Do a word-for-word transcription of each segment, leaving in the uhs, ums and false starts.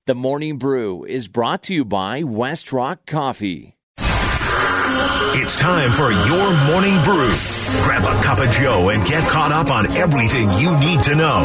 The Morning Brew is brought to you by West Rock Coffee. It's time for your Morning Brew. Grab a cup of Joe and get caught up on everything you need to know.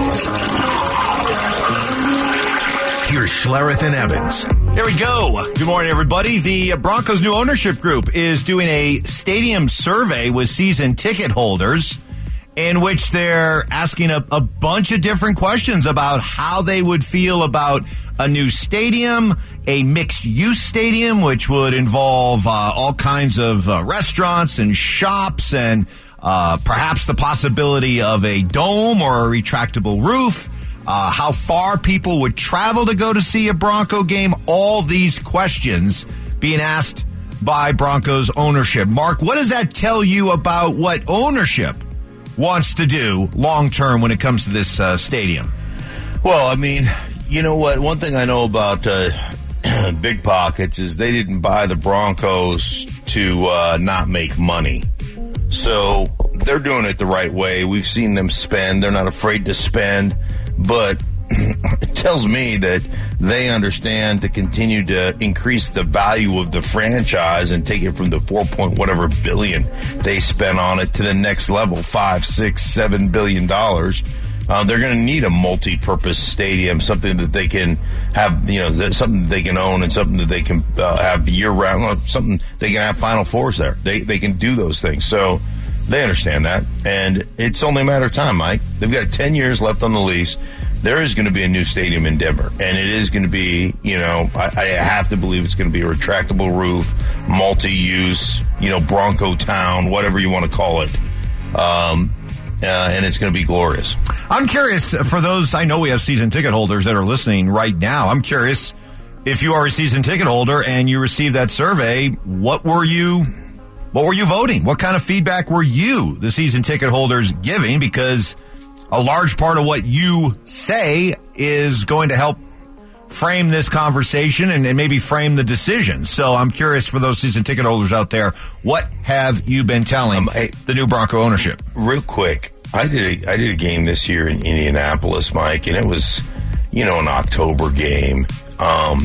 Here's Schlereth and Evans. Here we go. Good morning, everybody. The Broncos' new ownership group is doing a stadium survey with season ticket holders in which they're asking a, a bunch of different questions about how they would feel about a new stadium, a mixed-use stadium, which would involve uh, all kinds of uh, restaurants and shops and uh, perhaps the possibility of a dome or a retractable roof, uh, how far people would travel to go to see a Bronco game, all these questions being asked by Broncos ownership. Mark, what does that tell you about what ownership wants to do long-term when it comes to this uh, stadium? Well, I mean, you know what? One thing I know about uh, Big Pockets is they didn't buy the Broncos to uh, not make money. So they're doing it the right way. We've seen them spend. They're not afraid to spend. But it tells me that they understand to continue to increase the value of the franchise and take it from the four point whatever billion they spent on it to the next level, five, six, seven billion dollars. Uh, they're going to need a multi-purpose stadium, something that they can have, you know, something that they can own and something that they can uh, have year-round, well, something they can have Final Fours there. They they can do those things. So they understand that, and it's only a matter of time, Mike. They've got ten years left on the lease. There is going to be a new stadium in Denver, and it is going to be, you know, I, I have to believe it's going to be a retractable roof, multi-use, you know, Bronco Town, whatever you want to call it. Um Uh, and it's going to be glorious. I'm curious, for those, I know we have season ticket holders that are listening right now. I'm curious, if you are a season ticket holder and you received that survey, what were you, what were you voting? What kind of feedback were you, the season ticket holders, giving? Because a large part of what you say is going to help frame this conversation and, and maybe frame the decision. So I'm curious, for those season ticket holders out there, what have you been telling um, I, the new Bronco ownership? Real quick, I did a, I did a game this year in Indianapolis, Mike, and it was, you know, an October game, um,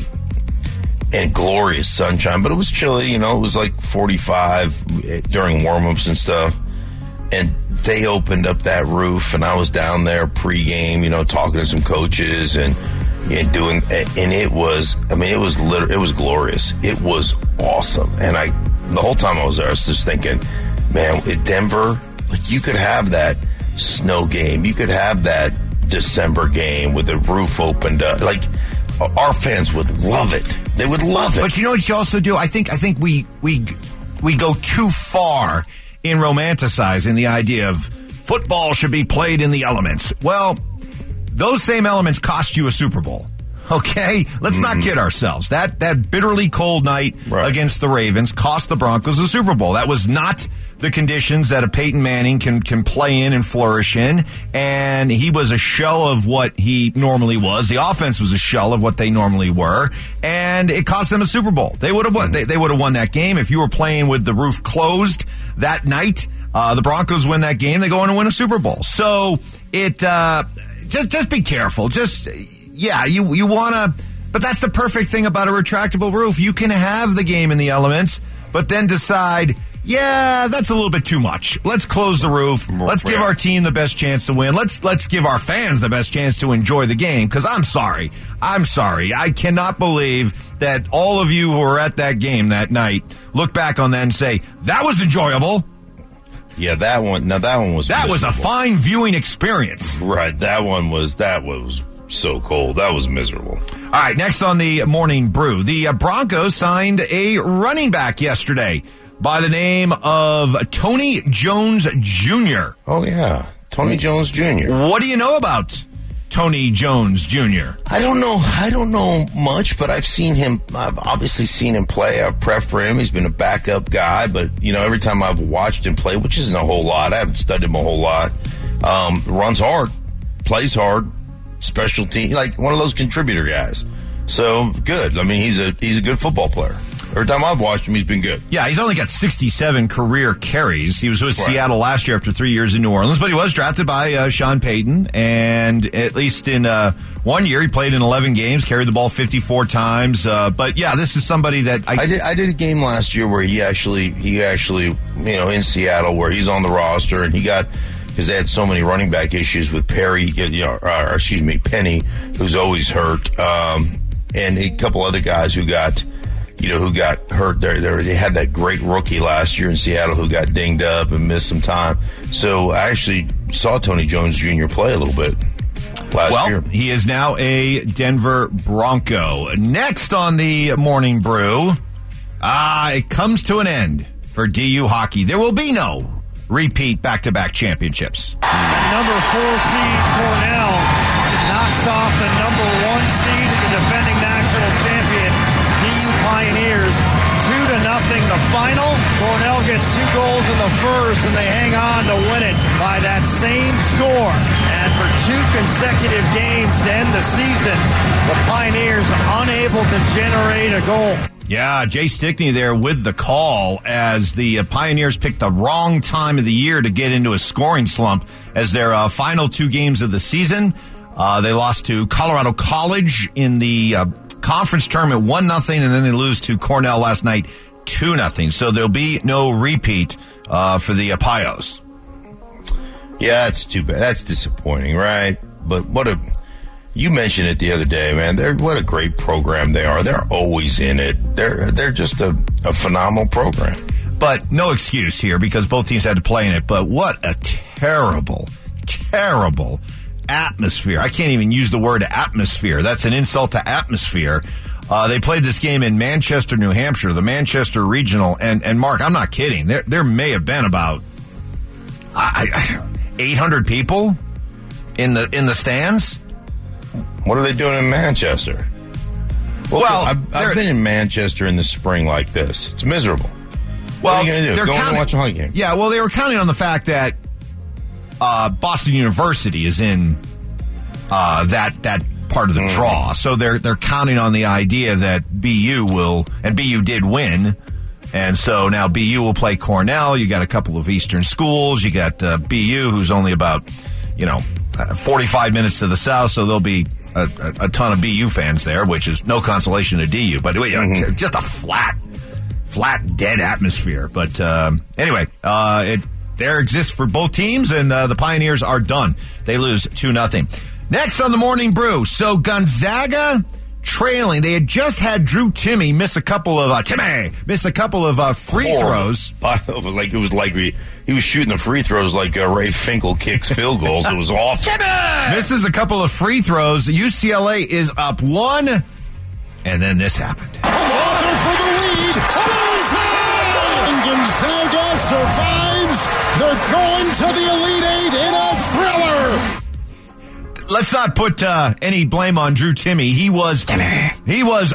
and glorious sunshine, but it was chilly. You know, it was like forty-five during warm-ups and stuff, and they opened up that roof, and I was down there pregame, you know, talking to some coaches and. And doing, and it was, I mean, it was literally, it was glorious. It was awesome. And I, the whole time I was there, I was just thinking, man, in Denver, like, you could have that snow game. You could have that December game with the roof opened up. Like, our fans would love it. They would love it. But you know what you also do? I think, I think we, we, we go too far in romanticizing the idea of football should be played in the elements. Well, those same elements cost you a Super Bowl, okay? Let's mm-hmm. not kid ourselves. That that bitterly cold night right. against the Ravens cost the Broncos a Super Bowl. That was not the conditions that a Peyton Manning can, can play in and flourish in, and he was a shell of what he normally was. The offense was a shell of what they normally were, and it cost them a Super Bowl. They would have won. They, they would have won that game if you were playing with the roof closed that night. Uh, the Broncos win that game. They go on to win a Super Bowl. So it. Uh, Just just be careful. Just, yeah, you, you want to, but that's the perfect thing about a retractable roof. You can have the game in the elements, but then decide, yeah, that's a little bit too much. Let's close the roof. Let's give our team the best chance to win. Let's let's give our fans the best chance to enjoy the game, because I'm sorry. I'm sorry. I cannot believe that all of you who were at that game that night look back on that and say, that was enjoyable. Yeah, that one. Now that one was that miserable. was a fine viewing experience. Right, that one was that was so cold. That was miserable. All right, next on the Morning Brew, the uh, Broncos signed a running back yesterday by the name of Tony Jones Junior Oh yeah, Tony Jones Junior What do you know about Tony Jones Junior? I don't know. I don't know much, but I've seen him. I've obviously seen him play. I've prepped for him. He's been a backup guy, but you know, every time I've watched him play, which isn't a whole lot, I haven't studied him a whole lot. Um, runs hard, plays hard, special team, like one of those contributor guys. So good. I mean, he's a he's a good football player. Every time I've watched him, he's been good. Yeah, he's only got sixty-seven career carries. He was with right. Seattle last year after three years in New Orleans, but he was drafted by uh, Sean Payton, and at least in uh, one year, he played in eleven games, carried the ball fifty-four times. Uh, but yeah, this is somebody that I, I did. I did a game last year where he actually, he actually, you know, in Seattle, where he's on the roster, and he got. Because they had so many running back issues with Perry, you know, or, or excuse me, Penny, who's always hurt, um, and a couple other guys who got, you know, who got hurt. There, they had that great rookie last year in Seattle who got dinged up and missed some time. So I actually saw Tony Jones Junior play a little bit last well, year. Well, he is now a Denver Bronco. Next on the Morning Brew, ah, it comes to an end for D U hockey. There will be no repeat back-to-back championships. Number four seed Cornell knocks off the number one seed, the defending national champion D U Pioneers, two to nothing. The final. Cornell gets two goals in the first, and they hang on to win it by that same score. And for two consecutive games to end the season, the Pioneers unable to generate a goal. Yeah, Jay Stickney there with the call as the uh, Pioneers picked the wrong time of the year to get into a scoring slump as their uh, final two games of the season. Uh, they lost to Colorado College in the uh, conference tournament one nothing, and then they lose to Cornell last night two nothing. So there'll be no repeat uh, for the uh, Pios. Yeah, that's too bad. That's disappointing, right? But what a... You mentioned it the other day, man. They're what a great program they are. They're always in it. They're they're just a, a phenomenal program. But no excuse here because both teams had to play in it. But what a terrible, terrible atmosphere. I can't even use the word atmosphere. That's an insult to atmosphere. Uh, they played this game in Manchester, New Hampshire, the Manchester Regional. And, and Mark, I'm not kidding. There there may have been about I, I, eight hundred people in the in the stands. What are they doing in Manchester? Well, well I've, I've been in Manchester in the spring like this. It's miserable. Well, what are you going to do? Go counting, and watch a hockey game? Yeah, well, they were counting on the fact that uh, Boston University is in uh, that that part of the mm. draw, so they're they're counting on the idea that B U will, and B U did win, and so now B U will play Cornell. You got a couple of Eastern schools. You got uh, B U, who's only about, you know, uh, forty-five minutes to the south, so there'll be A, a, a ton of B U fans there, which is no consolation to D U, but mm-hmm. just a flat, flat, dead atmosphere. But um, anyway, uh, it there exists for both teams, and uh, the Pioneers are done. They lose two nothing. Next on the Morning Brew, so Gonzaga trailing. They had just had Drew Timme miss a couple of uh, Timme miss a couple of uh, free Horrible. throws. Like it was like we. He was shooting the free throws like uh, Ray Finkel kicks field goals. It was awful. Misses a couple of free throws. U C L A is up one, and then this happened. Walker for the lead. And Gonzaga survives. They're going to the Elite Eight in a thriller. Let's not put uh, any blame on Drew Timme. He was... He was...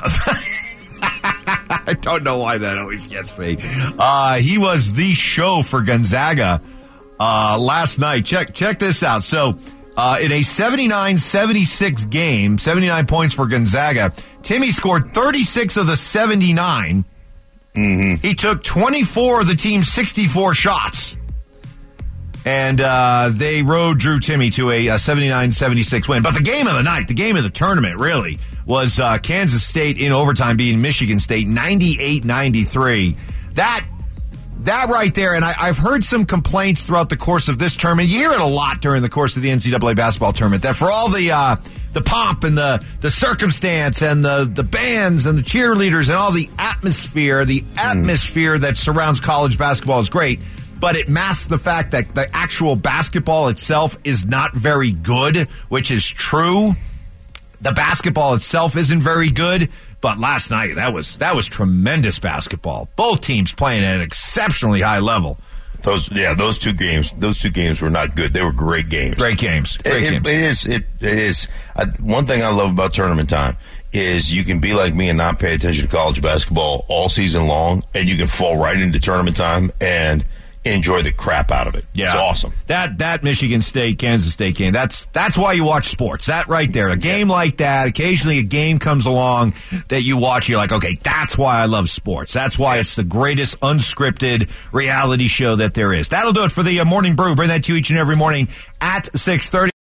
I don't know why that always gets me. Uh, he was the show for Gonzaga uh, last night. Check check this out. So, uh, in a seventy-nine seventy-six game, seventy-nine points for Gonzaga, Timme scored thirty-six of the seventy-nine. Mm-hmm. He took twenty-four of the team's sixty-four shots. And uh, they rode Drew Timme to a, a seventy-nine seventy-six win. But the game of the night, the game of the tournament, really, was uh, Kansas State in overtime beating Michigan State ninety-eight ninety-three. That that right there, and I, I've heard some complaints throughout the course of this tournament. You hear it a lot during the course of the N C double A basketball tournament, that for all the uh, the pomp and the, the circumstance and the, the bands and the cheerleaders and all the atmosphere, the atmosphere mm. that surrounds college basketball is great. But it masks the fact that the actual basketball itself is not very good, which is true. The basketball itself isn't very good, but last night that was that was tremendous basketball. Both teams playing at an exceptionally high level. Those yeah, those two games, those two games were not good. They were great games. Great games. Great it, games. It, it is. It, it is. I, one thing I love about tournament time is you can be like me and not pay attention to college basketball all season long, and you can fall right into tournament time and enjoy the crap out of it. Yeah. It's awesome. That that Michigan State, Kansas State game, that's that's why you watch sports. That right there. A game yeah. like that, occasionally a game comes along that you watch, you're like, okay, that's why I love sports. That's why it's the greatest unscripted reality show that there is. That'll do it for the uh, Morning Brew. Bring that to you each and every morning at six thirty.